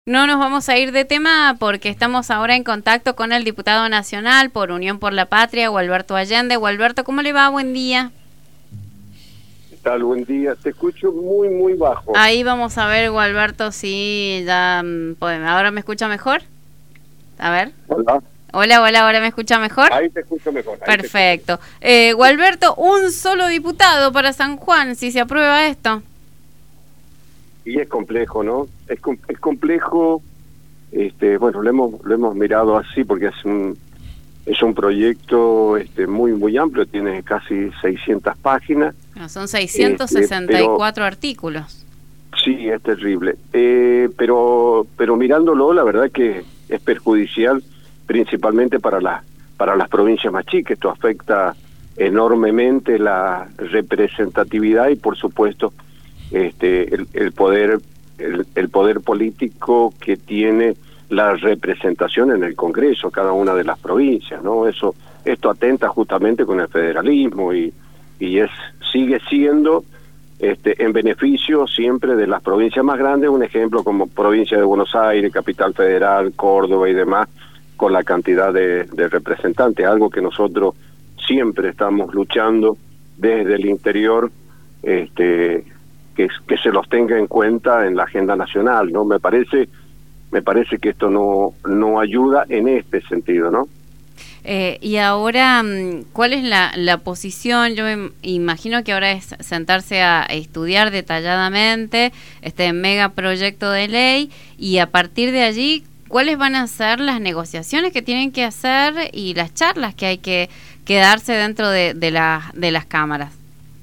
No nos vamos a ir de tema porque estamos ahora en contacto con el diputado nacional por Unión por la Patria, Gualberto Allende. Gualberto, ¿cómo le va? Buen día. ¿Qué tal? Buen día. Te escucho muy, muy bajo. Ahí vamos a ver, Gualberto, si ya... ¿Ahora me escucha mejor? A ver. Hola. Hola, ¿ahora me escucha mejor? Ahí te escucho mejor. Perfecto. Gualberto, un solo diputado para San Juan, si se aprueba esto. Y es complejo, ¿no? Es complejo. Bueno, lo hemos mirado así porque es un proyecto muy amplio, tiene casi 600 páginas. No, son 664 artículos. Sí, es terrible. Pero mirándolo, la verdad que es perjudicial principalmente para las provincias más chicas. Esto afecta enormemente la representatividad y, por supuesto, el poder político que tiene la representación en el Congreso, cada una de las provincias, ¿no? Esto atenta justamente con el federalismo y sigue siendo en beneficio siempre de las provincias más grandes, un ejemplo como provincia de Buenos Aires, Capital Federal, Córdoba y demás, con la cantidad de representantes, algo que nosotros siempre estamos luchando desde el interior, que se los tenga en cuenta en la agenda nacional, ¿no? Me parece que esto no ayuda en este sentido, ¿no? Y ahora, ¿cuál es la posición? Yo me imagino que ahora es sentarse a estudiar detalladamente este megaproyecto de ley y a partir de allí, ¿cuáles van a ser las negociaciones que tienen que hacer y las charlas que hay que darse dentro de las cámaras?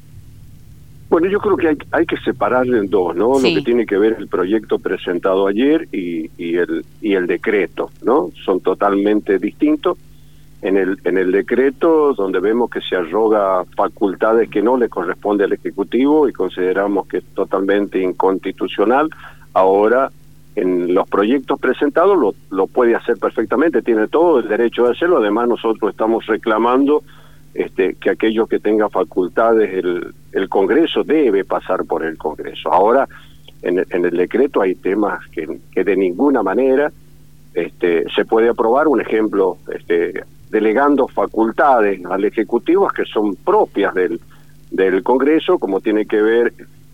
Bueno, yo creo que hay que separar en dos, ¿no? Sí. Lo que tiene que ver el proyecto presentado ayer y el decreto, ¿no? Son totalmente distintos. En el decreto, donde vemos que se arroga facultades que no le corresponde al Ejecutivo y consideramos que es totalmente inconstitucional, ahora en los proyectos presentados lo puede hacer perfectamente, tiene todo el derecho de hacerlo. Además, nosotros estamos reclamando que aquellos que tengan facultades, el Congreso debe pasar por el Congreso. Ahora, en el decreto hay temas que de ninguna manera se puede aprobar. Un ejemplo, delegando facultades al Ejecutivo que son propias del Congreso, como tiene que ver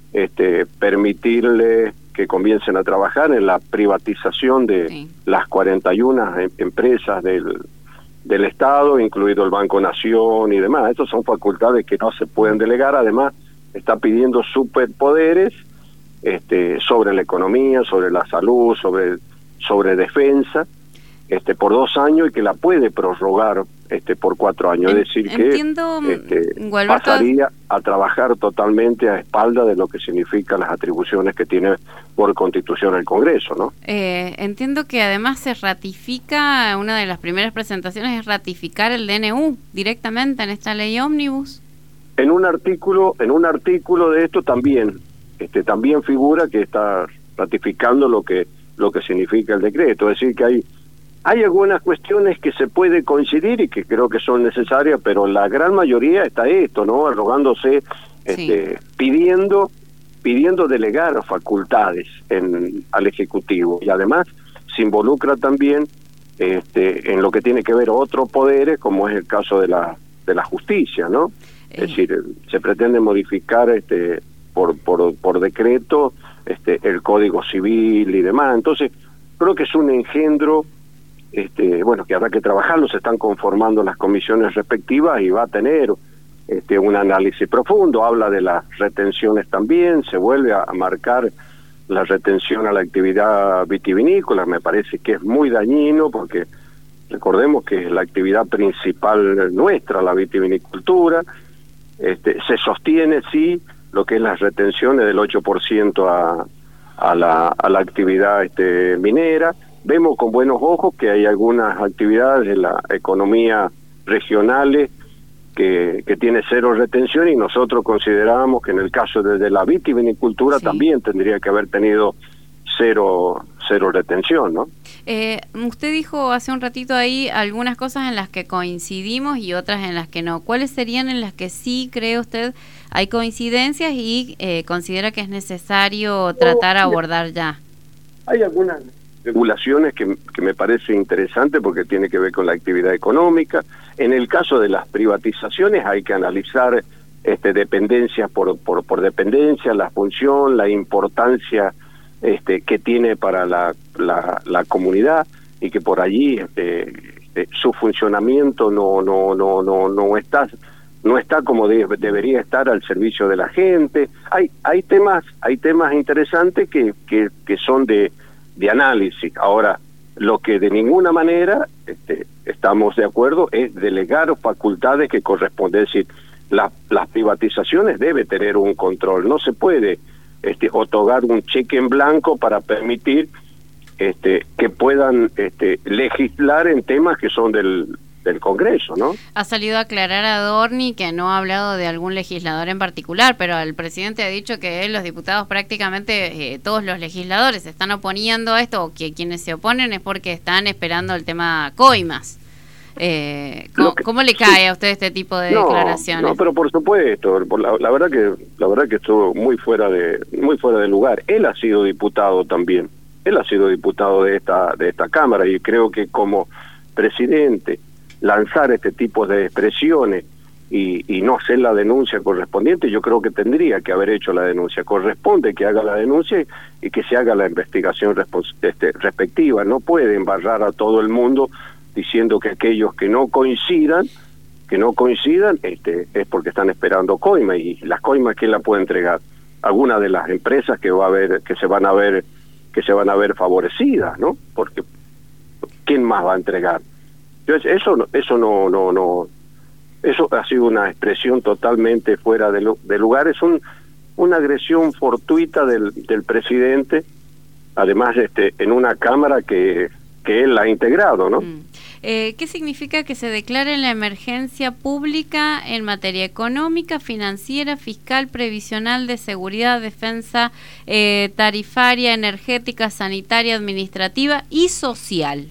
permitirle que comiencen a trabajar en la privatización de las 41 empresas del Estado, incluido el Banco Nación y demás. Estas son facultades que no se pueden delegar. Además, está pidiendo superpoderes sobre la economía, sobre la salud, sobre defensa, por 2 años, y que la puede prorrogar por 4 años. Es decir, que pasaría a trabajar totalmente a espalda de lo que significan las atribuciones que tiene por Constitución el Congreso, ¿no? Entiendo que además se ratifica, una de las primeras presentaciones es ratificar el DNU directamente en esta ley ómnibus. En un artículo de esto también figura que está ratificando lo que significa el decreto. Es decir, que hay algunas cuestiones que se puede coincidir y que creo que son necesarias, pero la gran mayoría está esto, ¿no? Arrogándose, pidiendo delegar facultades al Ejecutivo, y además se involucra también en lo que tiene que ver otros poderes, como es el caso de la justicia, ¿no? Es decir, se pretende modificar por decreto el Código Civil y demás. Entonces, creo que es un engendro que habrá que trabajarlo. Se están conformando las comisiones respectivas y va a tener un análisis profundo. Habla de las retenciones también, se vuelve a marcar la retención a la actividad vitivinícola. Me parece que es muy dañino porque recordemos que es la actividad principal nuestra, la vitivinicultura. Se sostiene, sí, lo que es las retenciones del 8% a la actividad minera. Vemos con buenos ojos que hay algunas actividades de la economía regionales que tiene 0 retención, y nosotros consideramos que en el caso de la vitivinicultura también tendría que haber tenido cero retención, ¿no? Usted dijo hace un ratito ahí algunas cosas en las que coincidimos y otras en las que no. ¿Cuáles serían en las que sí cree usted hay coincidencias y considera que es necesario tratar abordar ya? Hay algunas regulaciones que me parece interesante porque tiene que ver con la actividad económica. En el caso de las privatizaciones hay que analizar dependencia por dependencia, la función, la importancia que tiene para la comunidad, y que por allí su funcionamiento no está como debería estar al servicio de la gente. Hay temas interesantes que son de análisis. Ahora, lo que de ninguna manera estamos de acuerdo es delegar facultades que corresponden. Es decir, las privatizaciones debe tener un control. No se puede otorgar un cheque en blanco para permitir que puedan legislar en temas que son del Congreso, ¿no? Ha salido a aclarar a Dorni que no ha hablado de algún legislador en particular, pero el presidente ha dicho que los diputados, prácticamente todos los legisladores, se están oponiendo a esto, o que quienes se oponen es porque están esperando el tema coimas. ¿Cómo le cae a usted este tipo de declaraciones? No, pero por supuesto, la verdad que estuvo muy fuera de lugar. Él ha sido diputado también. Él ha sido diputado de esta Cámara, y creo que como presidente lanzar este tipo de expresiones y no hacer la denuncia correspondiente, yo creo que tendría que haber hecho la denuncia. Corresponde que haga la denuncia y que se haga la investigación respectiva. No puede embarrar a todo el mundo diciendo que aquellos que no coincidan es porque están esperando coima, y las coimas, ¿quién la puede entregar? Algunas de las empresas que se van a ver favorecidas, ¿no? Porque ¿quién más va a entregar? Entonces, eso ha sido una expresión totalmente fuera de lugar. Es una agresión fortuita del presidente, además en una Cámara que él ha integrado, ¿no? ¿Qué significa que se declare la emergencia pública en materia económica, financiera, fiscal, previsional, de seguridad, defensa, tarifaria, energética, sanitaria, administrativa y social?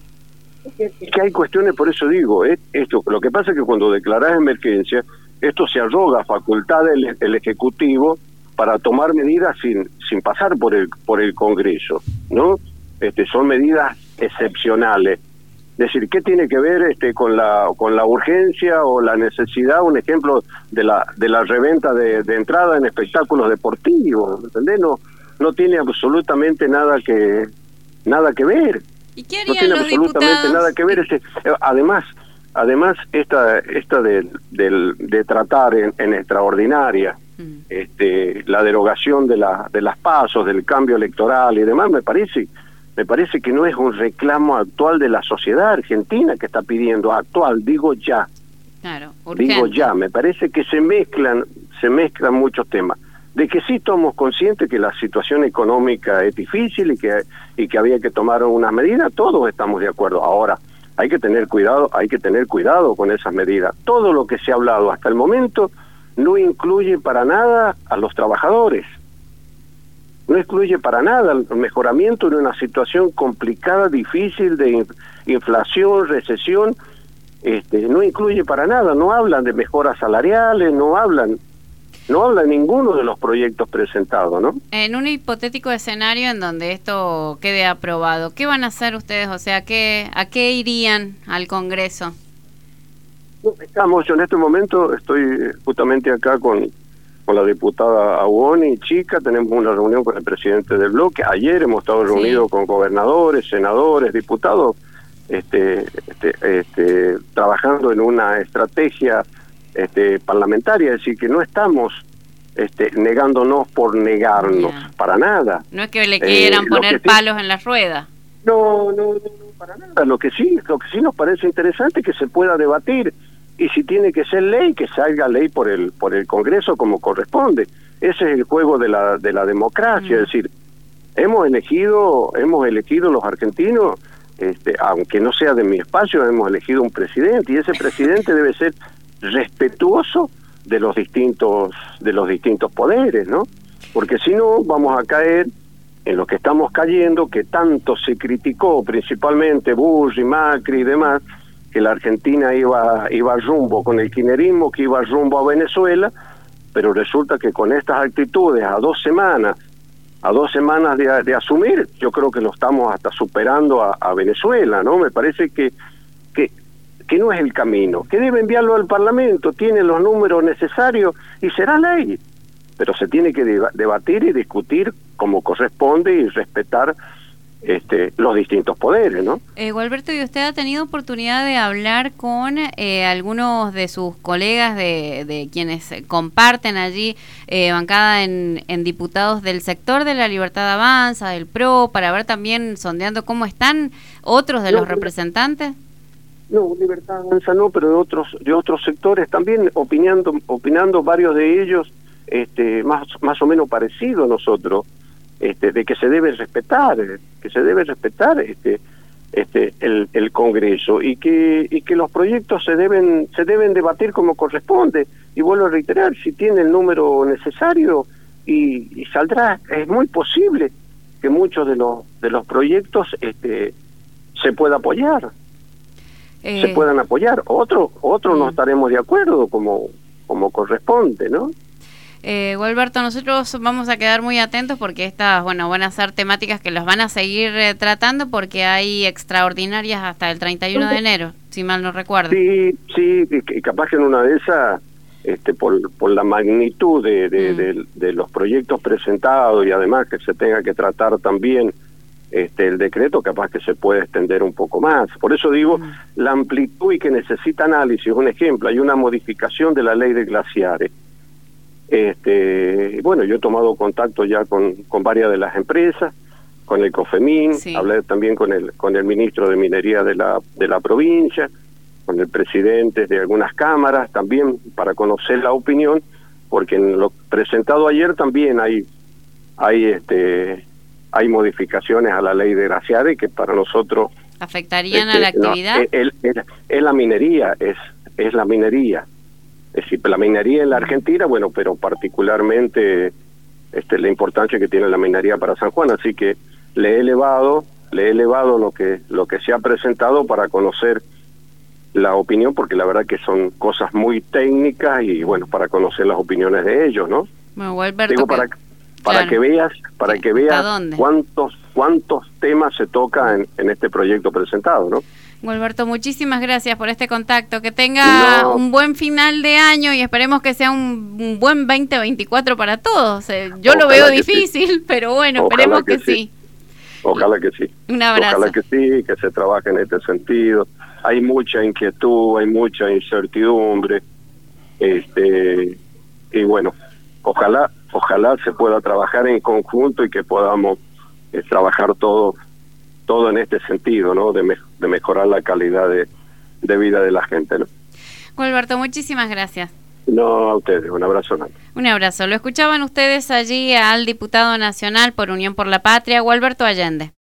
Que hay cuestiones, por eso digo, esto, lo que pasa es que cuando declarás emergencia, esto se arroga facultad del Ejecutivo para tomar medidas sin pasar por el Congreso, ¿no? Son medidas excepcionales. Es decir, ¿qué tiene que ver con la urgencia o la necesidad? Un ejemplo de la reventa de entrada en espectáculos deportivos, ¿entendés? No tiene absolutamente nada que ver. ¿Y qué harían los diputados? Nada que ver. Además esta de tratar en extraordinaria la derogación de las pasos, del cambio electoral y demás, me parece que no es un reclamo actual de la sociedad argentina que está pidiendo, actual, digo ya. Claro, urgente. Digo ya, me parece que se mezclan muchos temas. De que sí estamos conscientes que la situación económica es difícil y que había que tomar unas medidas, todos estamos de acuerdo. Ahora, hay que tener cuidado con esas medidas. Todo lo que se ha hablado hasta el momento no incluye para nada a los trabajadores. No excluye para nada el mejoramiento de una situación complicada, difícil, de inflación, recesión. No incluye para nada, no hablan de mejoras salariales, no hablan ninguno de los proyectos presentados, ¿no? En un hipotético escenario en donde esto quede aprobado, ¿qué van a hacer ustedes? O sea, ¿a qué irían al Congreso? Yo en este momento estoy justamente acá con la diputada Aguoni Chica, tenemos una reunión con el presidente del bloque. Ayer hemos estado reunidos con gobernadores, senadores, diputados, trabajando en una estrategia parlamentaria, es decir, que no estamos negándonos por negarnos, para nada. No es que le quieran poner palos en las ruedas. No, para nada. Lo que sí nos parece interesante es que se pueda debatir, y si tiene que ser ley, que salga ley por el Congreso como corresponde. Ese es el juego de la democracia. Es decir, hemos elegido los argentinos, aunque no sea de mi espacio, hemos elegido un presidente, y ese presidente debe ser respetuoso de los distintos poderes, ¿no? Porque si no, vamos a caer en lo que estamos cayendo, que tanto se criticó, principalmente Bush y Macri y demás, que la Argentina iba rumbo con el kirchnerismo, que iba rumbo a Venezuela, pero resulta que con estas actitudes a 2 semanas a 2 semanas de asumir, yo creo que lo estamos hasta superando a Venezuela, ¿no? Me parece que no es el camino, que debe enviarlo al Parlamento, tiene los números necesarios y será ley, pero se tiene que debatir y discutir como corresponde y respetar los distintos poderes, ¿no? Gualberto, ¿y usted ha tenido oportunidad de hablar con algunos de sus colegas de quienes comparten allí bancada en diputados del sector de la Libertad Avanza, del PRO, para ver también, sondeando cómo están otros de los representantes? No, Libertad Avanza no, pero de otros sectores también, opinando varios de ellos, más o menos parecido a nosotros, de que se debe respetar, el Congreso y que los proyectos se deben debatir como corresponde. Y vuelvo a reiterar, si tiene el número necesario y saldrá, es muy posible que muchos de los proyectos se pueda apoyar. Se puedan apoyar, otros no estaremos de acuerdo como corresponde, ¿no? Gualberto, nosotros vamos a quedar muy atentos porque estas, van a ser temáticas que las van a seguir tratando porque hay extraordinarias hasta el 31 de enero, si mal no recuerdo. Sí, y capaz que en una de esas, por la magnitud de los proyectos presentados y además que se tenga que tratar también el decreto, capaz que se puede extender un poco más. Por eso digo, la amplitud y que necesita análisis. Un ejemplo, hay una modificación de la ley de glaciares. Bueno, yo he tomado contacto ya con varias de las empresas, con el COFEMIN, hablé también con el ministro de Minería de la provincia, con el presidente de algunas cámaras, también para conocer la opinión, porque en lo presentado ayer también hay modificaciones a la ley de glaciares que para nosotros afectarían a la actividad. Es la minería, es la minería. Es decir, la minería en la Argentina, bueno, pero particularmente la importancia que tiene la minería para San Juan, así que le he elevado lo que se ha presentado para conocer la opinión, porque la verdad que son cosas muy técnicas y bueno, para conocer las opiniones de ellos, ¿no? Bueno, Gualberto, digo, para que veas cuántos temas se tocan en este proyecto presentado, ¿no? Gualberto, muchísimas gracias por este contacto. Que tenga un buen final de año y esperemos que sea un buen 2024 para todos. Yo lo veo difícil, pero bueno, esperemos que sí. Ojalá que sí. Un abrazo. Ojalá que sí, que se trabaje en este sentido. Hay mucha inquietud, hay mucha incertidumbre. Y bueno, ojalá se pueda trabajar en conjunto y que podamos trabajar todo en este sentido, ¿no? De mejorar la calidad de vida de la gente, ¿no? Gualberto, muchísimas gracias. No, a ustedes, un abrazo. Un abrazo. Lo escuchaban ustedes allí al diputado nacional por Unión por la Patria, Gualberto Allende.